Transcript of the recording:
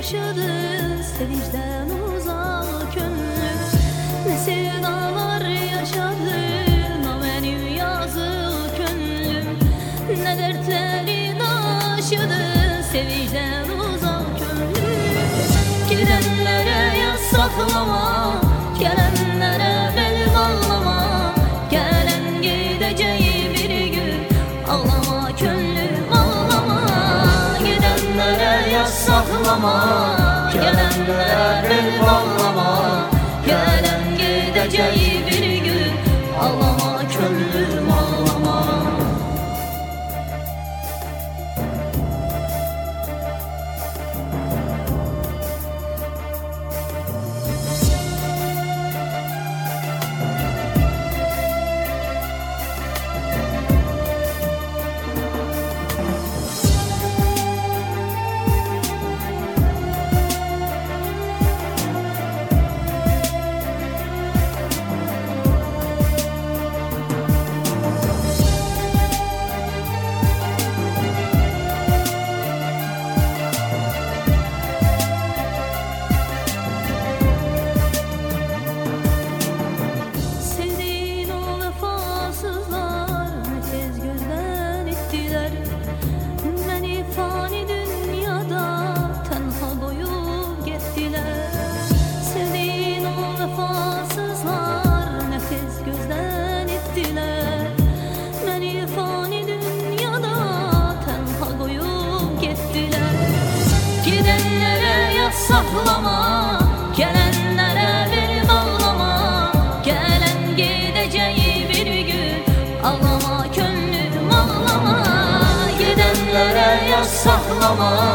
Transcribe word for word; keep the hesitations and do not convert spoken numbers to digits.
yaşadın sevinçten uzak gönlüm. Ne sevdalar yaşadın o benim yazık gönlüm. Ne dertleri taşıdın sevinçten uzak gönlüm. Gidenlere yasaklama, gelenlere bel bağlama. Gelen gideceği bir gün, ağlama gönlüm ağlama. Gidenlere yasaklama, gelenlere bel bağlama. Gelen gideceği bir gün, ağlama gönlüm ağlama. Saklama, gelenlere bel bağlama. Gelen gideceği bir gün, ağlama gönlüm ağlama. Gidenlere yasaklama,